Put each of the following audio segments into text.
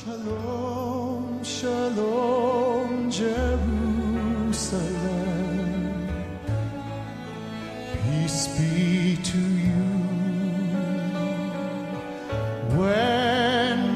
Shalom, shalom, Jerusalem. Peace be to you. When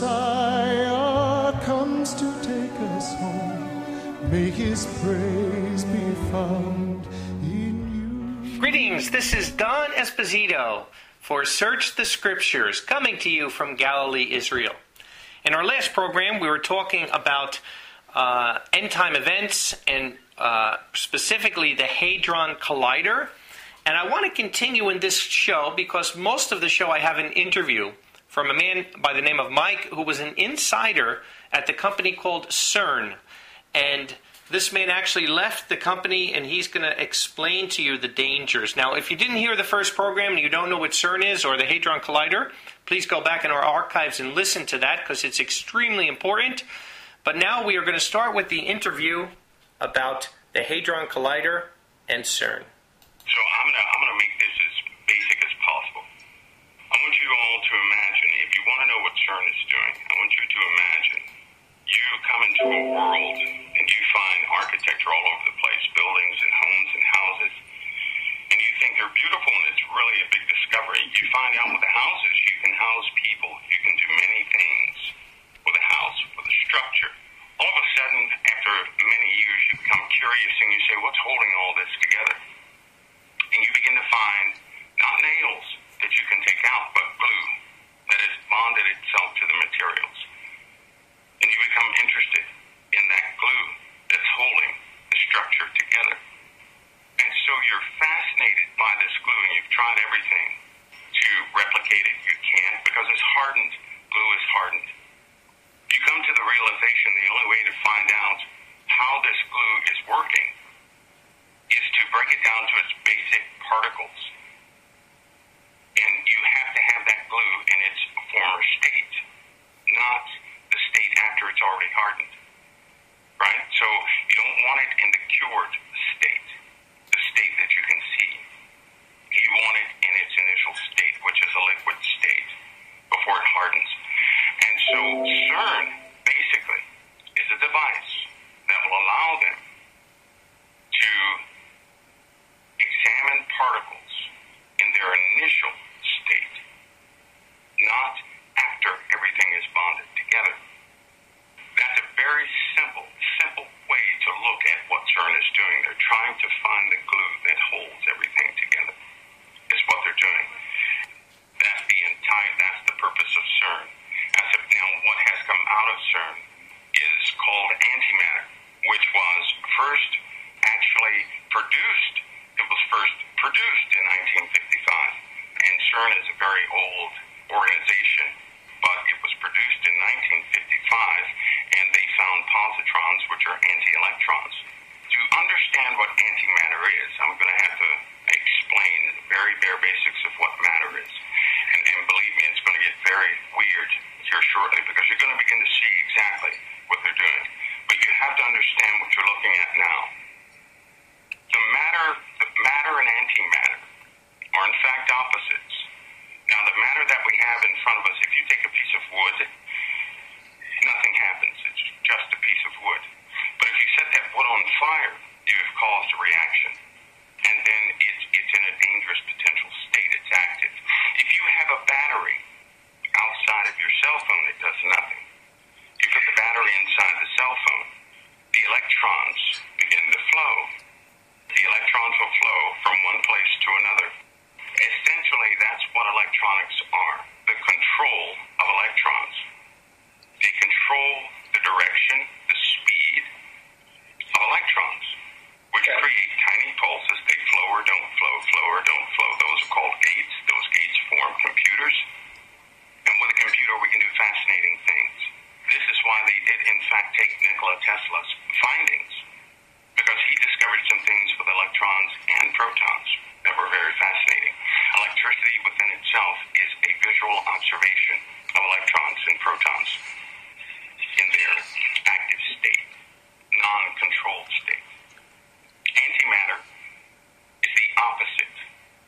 Messiah comes to take us home, may his praise be found in you. Greetings, this is Don Esposito for Search the Scriptures, coming to you from Galilee, Israel. In our last program, we were talking about end-time events and specifically the Hadron Collider. And I want to continue in this show because most of the show I have an interview from a man by the name of Mike who was an insider at the company called CERN. And this man actually left the company, and he's going to explain to you the dangers. Now, if you didn't hear the first program and you don't know what CERN is or the Hadron Collider, please go back in our archives and listen to that because it's extremely important. But now we are going to start with the interview about the Hadron Collider and CERN. So I'm gonna make this as basic as possible. I want you all to imagine, if you want to know what CERN is doing, I want you to imagine you come into a world and you find architecture all over the place, buildings and homes and houses, and you think they're beautiful and it's really a big discovery. You find out with the houses, you can house people, you can do many things with a house, with a structure. All of a sudden, after many years, you become curious and you say, what's holding all this together? And you begin to find not nails that you can take out, but glue that has bonded itself to the materials. And you become interested in that glue that's holding the structure together. And so you're fascinated by this glue, and you've tried everything to replicate it. You can't because it's hardened. Glue is hardened. You come to the realization the only way to find out how this glue is working is to break it down to its basic particles. And you have to have that glue in its former state, not the state after it's already hardened. Right? So you don't want it in the cured state, the state that you can see. You want it in its initial state, which is a liquid state, before it hardens. And so CERN, basically, is a device that will allow them to examine particles in their initial state, not after everything is bonded together. That's a very simple way to look at what CERN is doing. They're trying to find the glue that holds everything together, is what they're doing. That's the purpose of CERN. Now, what has come out of CERN is called antimatter, which was first actually produced. It was first produced in 1955, and CERN is a very old organization, but it was produced in 1955, and they found positrons, which are anti-electrons. To understand what antimatter is, I'm going to have to explain the very bare basics of what matter is. And believe me, it's going to get very weird here shortly because you're going to begin to see exactly what they're doing. But you have to understand what you're looking at now. The matter and antimatter are in fact opposites. Now, the matter that we have in front of us, if you take a piece of wood, nothing happens. It's just a piece of wood. But if you set that wood on fire, you have caused a reaction. And then it's in a dangerous potential state. It's active. If you have a battery outside of your cell phone, it does nothing. You put the battery inside the cell phone, the electrons begin to flow. The electrons will flow from one place to another. Essentially, that's what electronics are, the control of electrons. They control the direction, the speed of electrons, which create tiny pulses. They flow or don't flow, flow or don't flow. Those are called gates. Those gates form computers. And with a computer, we can do fascinating things. This is why they did, in fact, take Nikola Tesla's findings, because he discovered some things with electrons and protons that were very fascinating. Electricity within itself is a visual observation of electrons and protons in their active state, non-controlled state. Antimatter is the opposite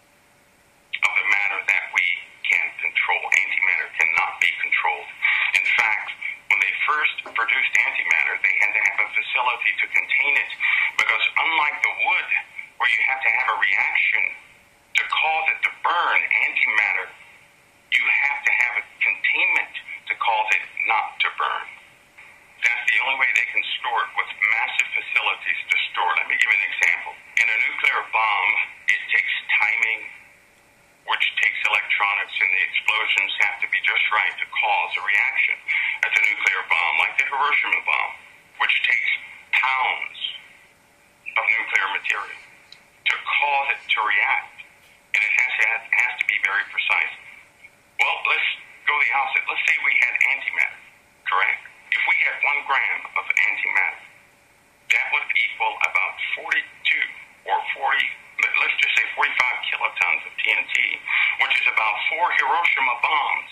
of the matter that we can control. Antimatter cannot be controlled. In fact, when they first produced antimatter, they had to have a facility to contain it, because unlike the wood, where you have to have a reaction to cause it to burn, antimatter, you have to have a containment to cause it not to burn. That's the only way they can store it, with massive facilities to store it. Let me give you an example. In a nuclear bomb, it takes timing, which takes electronics, and the explosions have to be just right to cause a reaction. That's a nuclear bomb, like the Hiroshima bomb, which takes pounds of nuclear material to cause it to react. And it has to be very precise. Well, let's go the opposite. Let's say we had antimatter, correct? If we had 1 gram of antimatter, that would equal about 42 or 40, let's just say 45 kilotons of TNT, which is about 4 Hiroshima bombs.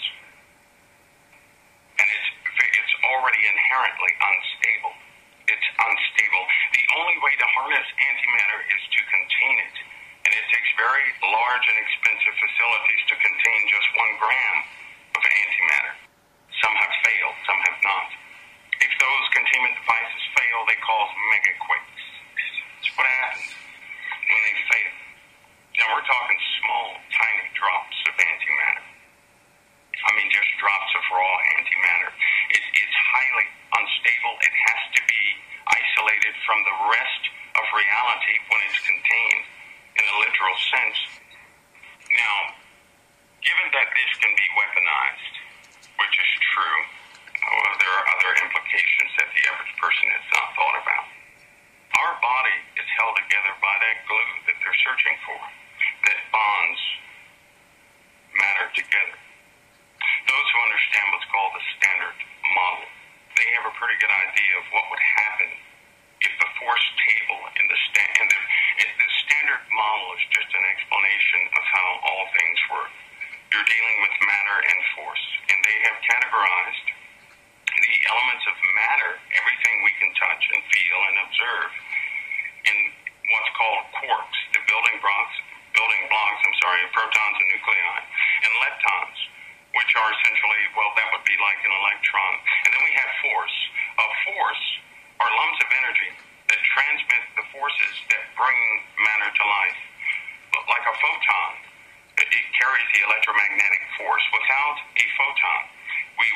And it's already inherently unstable. It's unstable. The only way to harness antimatter is to contain it. And it takes very large and expensive facilities to contain just 1 gram of antimatter. Some have failed, some have not. If those containment devices fail, they cause megaquakes. That's what happens when they fail. Now, we're talking small, tiny drops of antimatter. I mean, just drops of raw antimatter. It's highly unstable. It has to be isolated from the rest of reality when it's contained in a literal sense. Now, given that this can be weaponized, which is true, there are other implications that the average person has not thought about. Our body is held together by that glue that they're searching for, that bonds matter together. Those who understand what's called the Standard Model, they have a pretty good idea of what would happen if the force table in the Standard Model is just an explanation of how all things work. You're dealing with matter and force, and they have categorized the elements of matter, everything we can touch and feel and observe, in what's called quarks, the building blocks, of protons and nuclei, and leptons, which are essentially, well, that would be like an electron. And then we have force. A force are lumps of energy that transmit the forces that bring matter to life. Like a photon, it carries the electromagnetic force. Without a photon, we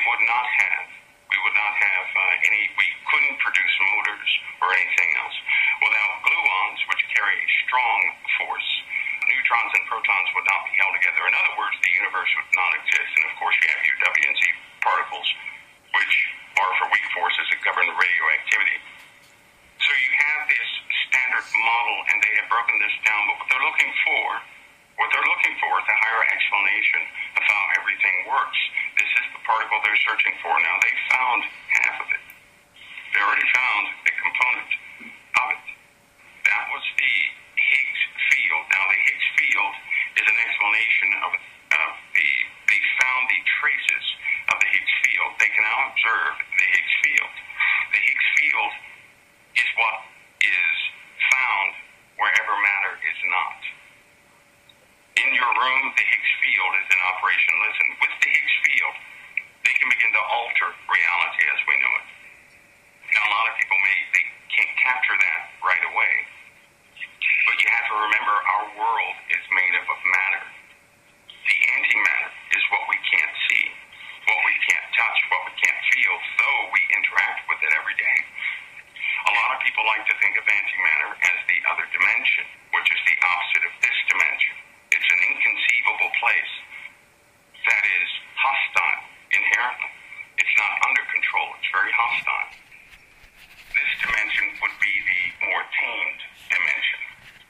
couldn't produce motors or anything else. Without gluons, which carry a strong force, neutrons and protons would not be held together. In other words, the universe would not exist. And of course, you have U, W, and Z particles, which are for weak forces that govern the radioactivity. So you have this Standard Model, and they have broken this down. But what they're looking for is a higher explanation of how everything works. This is the particle they're searching for. Now, they found half of it. They already found a component of it. That was the Higgs field. Now, the Higgs field is an explanation of they found the traces of the Higgs field. They can now observe the Higgs field. The Higgs field is what is found wherever matter is not. In your room, the Higgs field is in operation. Listen, with the Higgs field, they can begin to alter reality as we know it. Now, a lot of people they can't capture that right away. But you have to remember, our world is made up of matter. The antimatter is what we can't see, what we can't touch, what we can't feel, though we interact with it every day. A lot of people like to think of antimatter as the other dimension, which is the opposite of this dimension. It's an inconceivable place that is hostile inherently. It's not under control. It's very hostile. This dimension would be the more tamed dimension.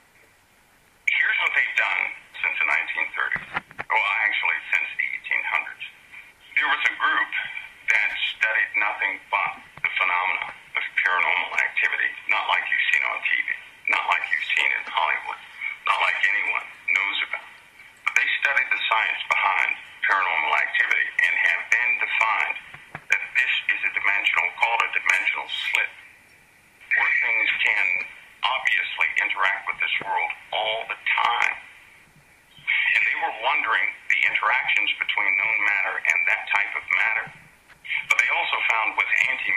Here's what they've done since the 1930s. Well, actually, since the 1800s. There was a group that studied nothing but the phenomena of paranormal activity, not like you've seen on TV, not like you've seen in Hollywood, not like anyone knows about. But they studied the science behind paranormal activity and have then defined that this is a called a dimensional slit, where things can obviously interact with this world all the time. And they were wondering the interactions between known matter and that type of matter. But they also found with antimatter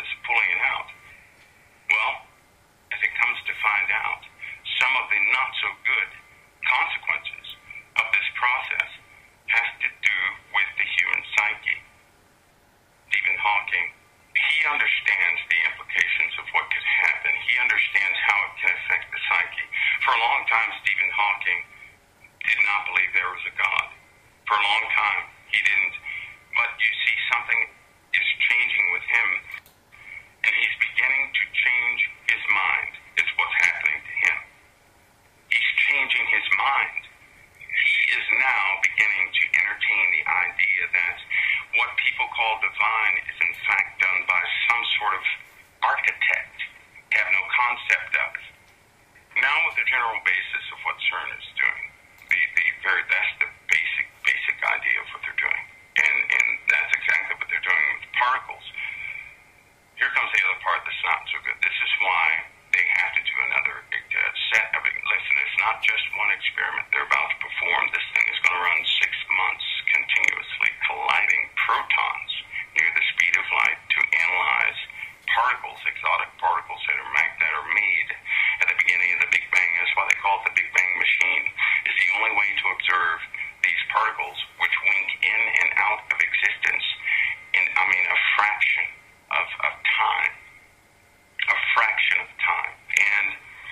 process of pulling it out. Well, as it comes to find out, some of the not-so-good consequences of this process has to do with the human psyche. Stephen Hawking, he understands the implications of what could happen. He understands how it can affect the psyche. For a long time, Stephen Hawking did not believe there was a God. For a long time, he didn't. But you see, something is changing with him, and he's beginning to change his mind. It's what's happening to him. He's changing his mind. He is now beginning to entertain the idea that what people call divine is in fact done by some sort of architect, have no concept of. Now with the general basis of what CERN is doing, that's the basic idea of what they're doing. And that's exactly what they're doing with particles. Here comes the other part that's not so good. This is why they have to do another set of it. Listen, it's not just one experiment they're about to perform. This thing is going to run 6 months continuously colliding protons near the speed of light to analyze particles, exotic particles that are made at the beginning of the Big Bang. That's why they call it the Big Bang machine. It's the only way to observe these particles which wink in and out of existence in, a fraction of time. A fraction of time. And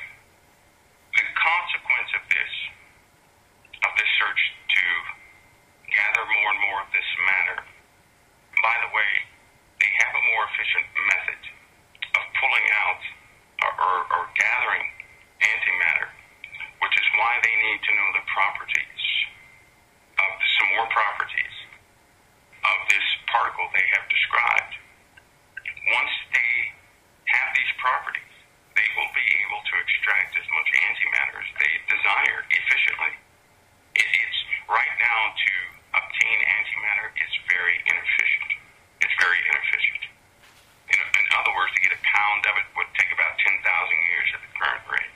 the consequence of this search to gather more and more of this matter, by the way, they have a more efficient method of pulling out or gathering antimatter, which is why they need to know the properties of some more properties of this particle they have described. Once they have these properties, they will be able to extract as much antimatter as they desire efficiently. It's right now to obtain antimatter is very inefficient. It's very inefficient. In other words, to get a pound of it would take about 10,000 years at the current rate.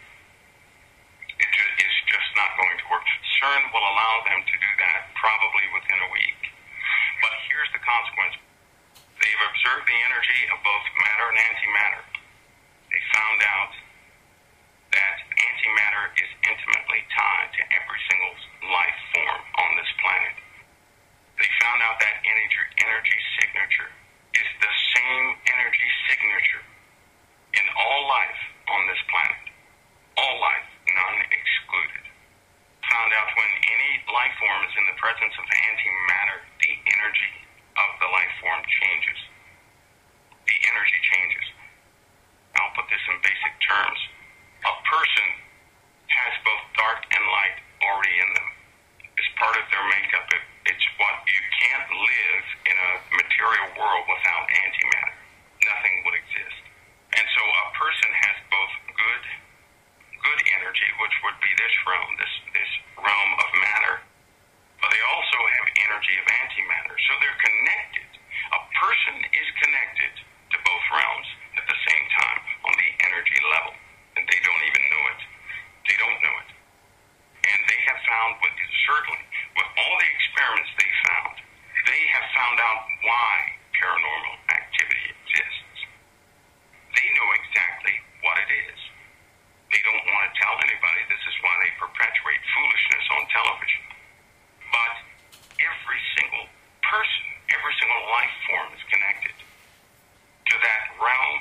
It's just not going to work. CERN will allow them to do that probably within a week. But here's the consequence. They've observed the energy of both matter and antimatter. They found out that antimatter is intimately tied to every single life form on this planet. They found out that energy signature is the same energy signature in all life on this planet. All life, none excluded. Found out when any life form is in the presence of antimatter, the energy of the life form changes. The energy changes. I'll put this in basic terms. A person has both dark and light already in them. It's part of their makeup. It's what you can't live in a material world without antimatter. Nothing would exist. And so a person has both good energy, which would be this realm, this realm of matter, but they also have energy of antimatter. So they're connected. A person is connected to both realms at the same time on the energy level, and they don't even know it. They don't know it. And they have found, certainly, with all the experiments they have found out why paranormal activity exists. They know exactly what it is. They don't want to tell anybody. This is why they perpetuate foolishness on television. But every single person, every single life form is connected to that realm,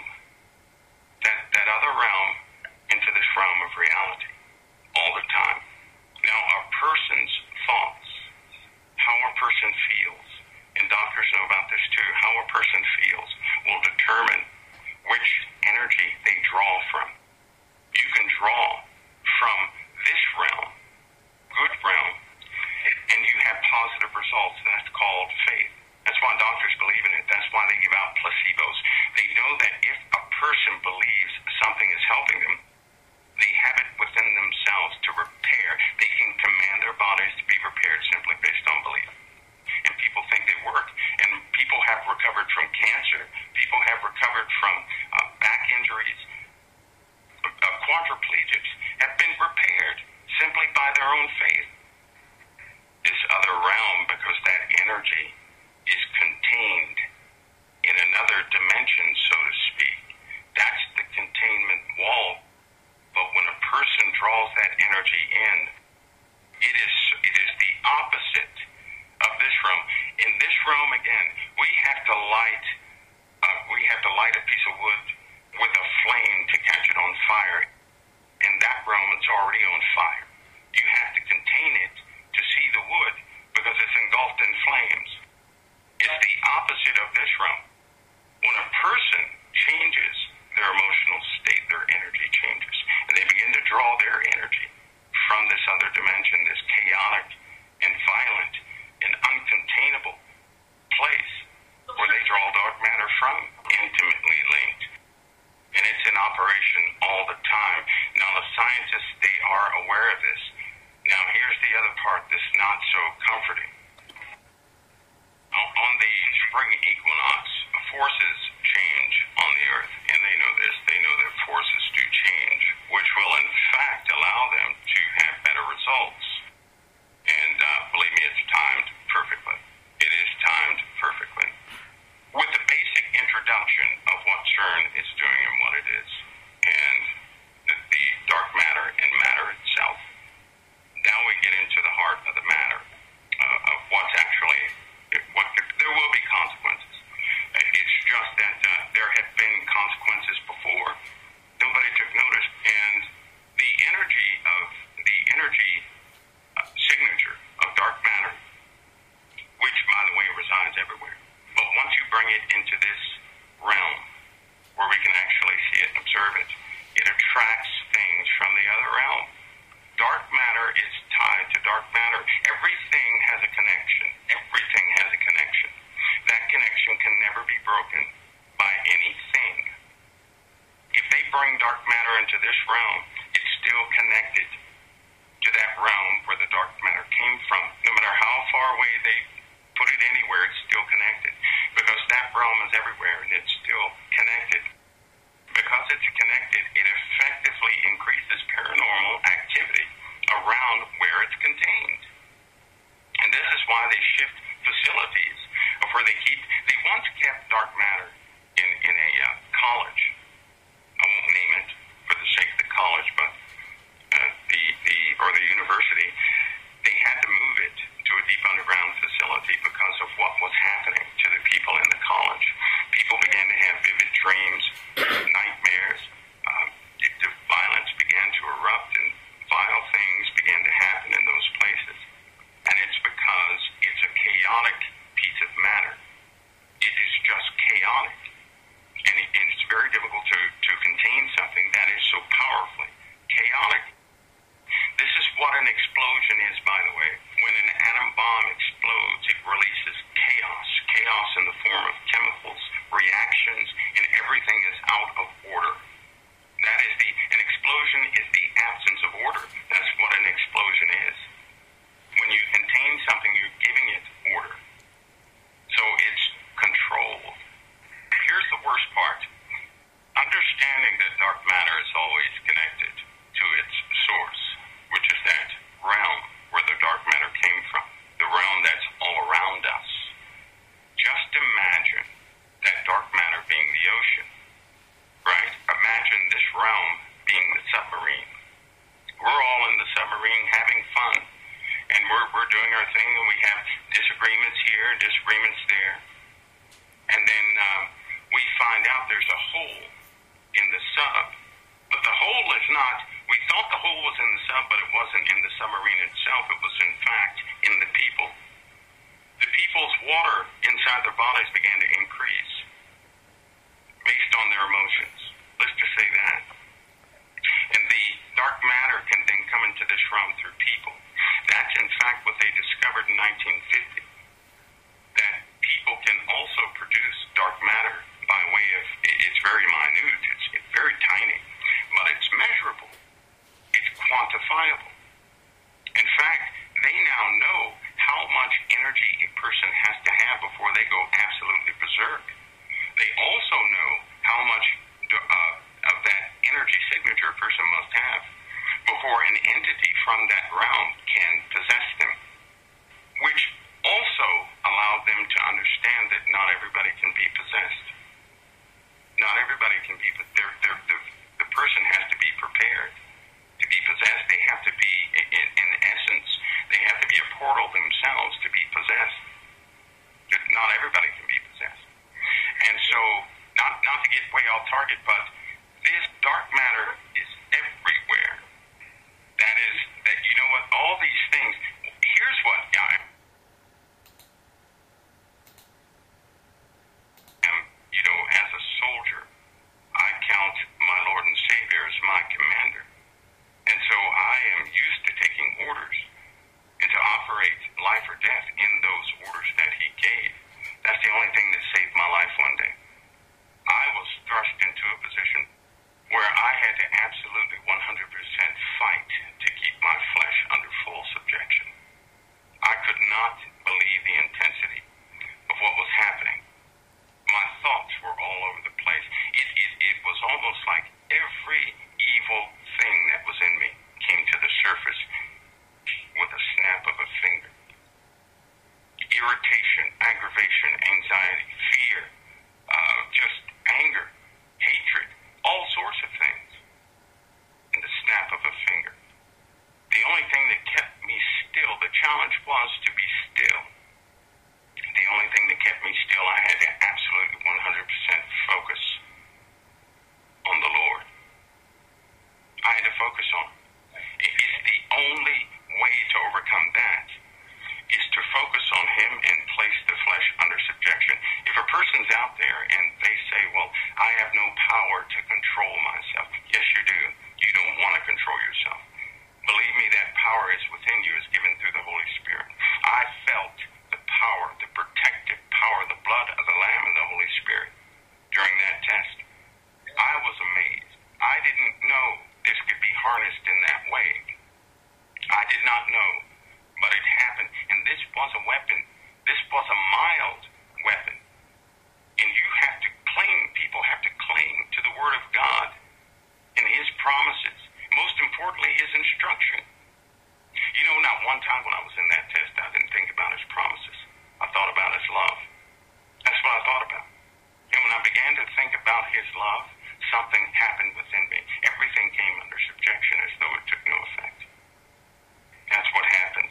that other realm, into this realm of reality all the time. Now, a person's thoughts, how a person feels, and doctors know about this too, how a person feels will determine which energy they draw from. You can draw from this realm, good realm, and you have positive results. That's called faith. That's why doctors believe in it. That's why they give out placebos. They know that if a person believes something is helping them, they have it within themselves to repair. They can command their bodies to be repaired simply based on belief. And people think they work. And people have recovered from cancer. People have recovered from back injuries. Quadriplegics have been repaired simply by their own faith. This other realm, because that energy is contained in another dimension, so to speak. comforting. On the spring equinox, forces change on the earth, and they know this. They know that forces do change, which will in fact allow them to have better results. And believe me, it's timed perfectly. It is timed perfectly. With the basic introduction of what CERN is doing and what it is, and the dark matter and matter itself, now we get into the heart of the matter, of what's actually, there will be consequences. It's just that there have been consequences before. Nobody took notice. And the energy signature of dark matter, which, by the way, resides everywhere. But once you bring it into this realm, where we can actually see it and observe it, it attracts things from the other realm. Dark matter is tied to dark matter. Everything has a connection. Everything has a connection. That connection can never be broken by anything. If they bring dark matter into this realm, it's still connected to that realm where the dark matter came from. No matter how far away they put it anywhere, it's still connected. Because that realm is everywhere and it's still connected. Because it's connected, it effectively increases paranormal activity around where it's contained. And this is why they shift facilities of where they once kept dark matter in a college. I won't name it for the sake of the college, but the university, they had to move it to a deep underground facility because of what was happening to the people in the college. People began to have vivid dreams, nightmares. The violence began to erupt and vile things began to happen in those places. And it's because it's a chaotic piece of matter. It is just chaotic. And it's very difficult to contain something that is so powerfully chaotic. This is what an explosion is, by the way. When an atom bomb explodes, it releases chaos. Chaos in the form of chemicals, reactions, and everything is out of order. An explosion is the absence of order. That's what an explosion is. When you contain something, you're giving it order. So it's controlled. Here's the worst part. Understanding that dark matter is always connected to its source, which is that realm where the dark matter came from, the realm that's all around us. Just imagine that dark matter being the ocean, right? Imagine this realm being the submarine. We're all in the submarine having fun, and we're doing our thing, and we have disagreements here and disagreements there. And then we find out there's a hole in the sub. But the hole is not, we thought the hole was in the sub, but it wasn't in the submarine itself. It was, in fact, in the people. The people's water inside their bodies began to increase based on their emotions. Let's just say that. And the dark matter can then come into this realm through people. That's, in fact, what they discovered in 1950. That people can also produce dark matter by way of, it's very minute, it's very tiny, but it's measurable, it's quantifiable. In fact, they now know how much energy a person has to have before they go absolutely berserk. They also know how much of that energy signature a person must have before an entity from that realm can possess them, which also allowed them to understand that not everybody can be possessed. Not everybody can be, the person has to be prepared. To be possessed, they have to be, in essence, they have to be a portal themselves to be possessed. Not everybody can be possessed. And so, not to get way off target, but this dark matter is everywhere. That you know what, all these things, here's what, as a soldier, I count my Lord and Savior as my commander. And so I am used to taking orders and to operate life or death in those orders that he gave. That's the only thing that saved my life one day. I was thrust into a position where I had to almost like every evil thing that was in me came to the surface with a snap of a finger. Irritation, aggravation, anxiety, fear, just anger, hatred, all sorts of things in the snap of a finger. The only thing that kept me still, the challenge was to be still. The only thing that kept me still, I had to absolutely 100% focus on the Lord. I had to focus on Him. It is the only way to overcome that, is to focus on Him and place the flesh under subjection. If a person's out there and they say, well, I have no power to control myself. Yes, you do. You don't want to control yourself. Believe me, that power is within you, is given through the Holy Spirit. I felt the power, the protective power, the blood of the Lamb and the Holy Spirit during that test. I was amazed. I didn't know this could be harnessed in that way. I did not know, but it happened. And this was a weapon. This was a mild weapon. And you have to cling, people have to cling to the Word of God and His promises. Most importantly, His instruction. You know, not one time when I was in that test, I didn't think about His promises. I thought about His love. That's what I thought about. And when I began to think about His love, something happened within me. Everything came under subjection as though it took no effect. That's what happened.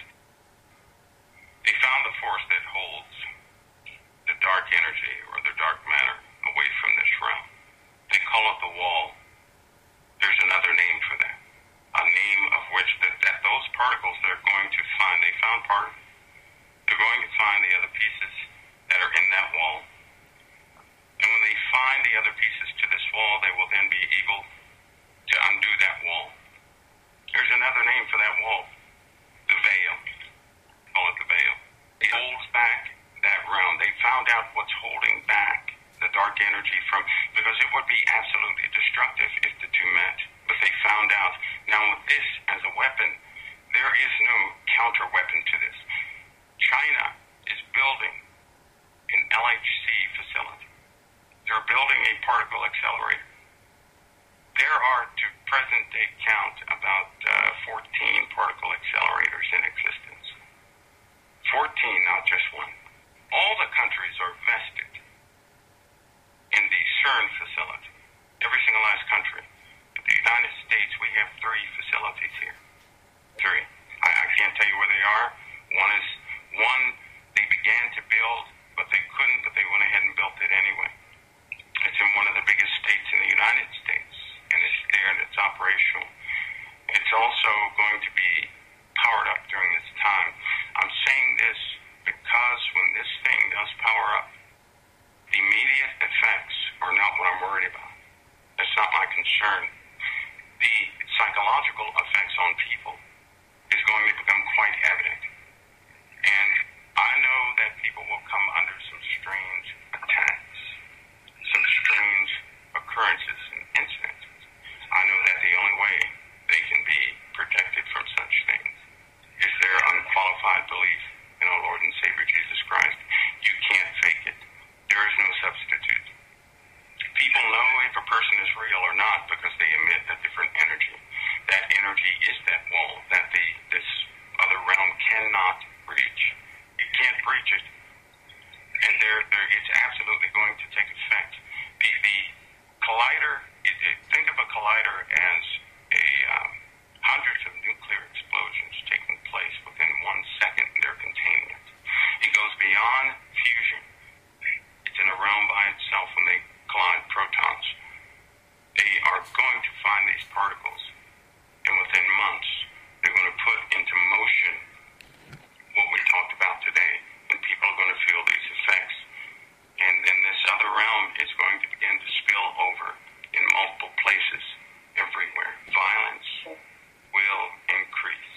They found the force that holds the dark energy or the dark matter away from this realm. They call it the wall. There's another name for that. A name of which that those particles they're going to find, they found part of it. They're going to find the other pieces that are in that wall. And when they find the other pieces to this wall, they will then be able to undo that wall. There's another name for that wall. The veil. Call it the veil. It holds back that realm. They found out what's holding back the dark energy from, because it would be absolutely destructive if the two met. But they found out. Now with this as a weapon, there is no counter weapon to this. China is building an LHC facility. They're building a particle accelerator. There are, to present day count, about 14 particle accelerators in existence. 14, not just one. All the countries are vested in the CERN facility. Every single last country. But the United States, we have 3 facilities here. 3. I can't tell you where they are. One they began to build, but they couldn't, but they went ahead and built it anyway. It's in one of the biggest states in the United States, and it's there and it's operational. It's also going to be powered up during this time. I'm saying this because when this thing does power up, the immediate effects are not what I'm worried about. That's not my concern. The psychological effects on people is going to become quite evident. And I know that people will come under some strange attacks, some strange occurrences and incidences. I know that the only way they can be protected from such things is their unqualified belief in our Lord and Savior Jesus Christ. You can't fake it. There is no substitute. People know if a person is real or not because they emit a different energy. That energy is that wall that this other realm cannot breach. It can't breach it. And it's absolutely going to take effect. The collider, think of a collider as hundreds of nuclear explosions taking place within 1 second. They're containing it. It goes beyond fusion. It's in a realm by itself when they collide protons. They are going to find these particles, and within months, they're going to put into motion what we talked about today, and people are going to feel these effects. And then this other realm is going to begin to spill over in multiple places, everywhere. Violence will increase.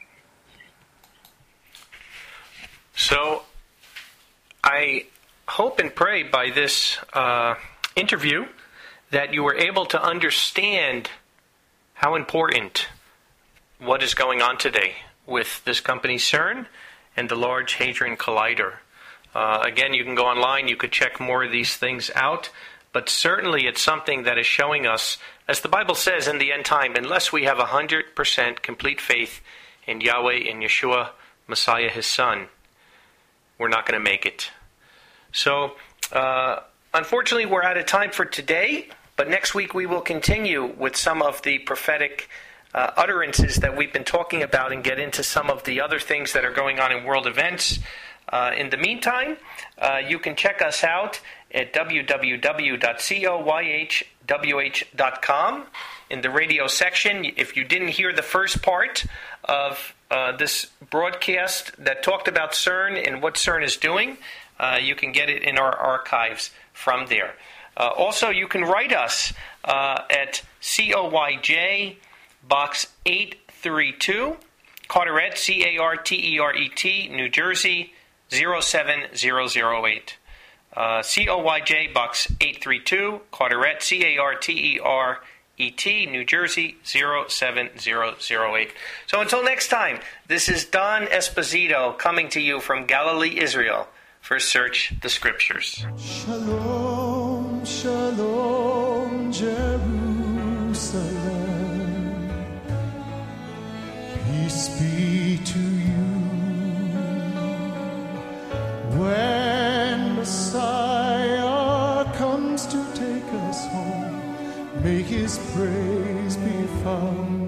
So, I hope and pray by this interview that you were able to understand how important what is going on today with this company CERN and the Large Hadron Collider. Again, you can go online, you could check more of these things out, but certainly it's something that is showing us, as the Bible says in the end time, unless we have 100% complete faith in Yahweh and Yeshua, Messiah, His Son, we're not going to make it. So, unfortunately, we're out of time for today, but next week we will continue with some of the prophetic utterances that we've been talking about and get into some of the other things that are going on in world events. In the meantime, you can check us out at www.coyhwh.com in the radio section. If you didn't hear the first part of this broadcast that talked about CERN and what CERN is doing, you can get it in our archives from there. Also, you can write us at COYJ Box 832, Carteret, Carteret, New Jersey 07008. COYJ Box 832, Carteret, Carteret, New Jersey 07008. So until next time, this is Don Esposito coming to you from Galilee, Israel, for Search the Scriptures. Shalom, shalom, Jerusalem. Peace be to you. When Messiah comes to take us home, may His praise be found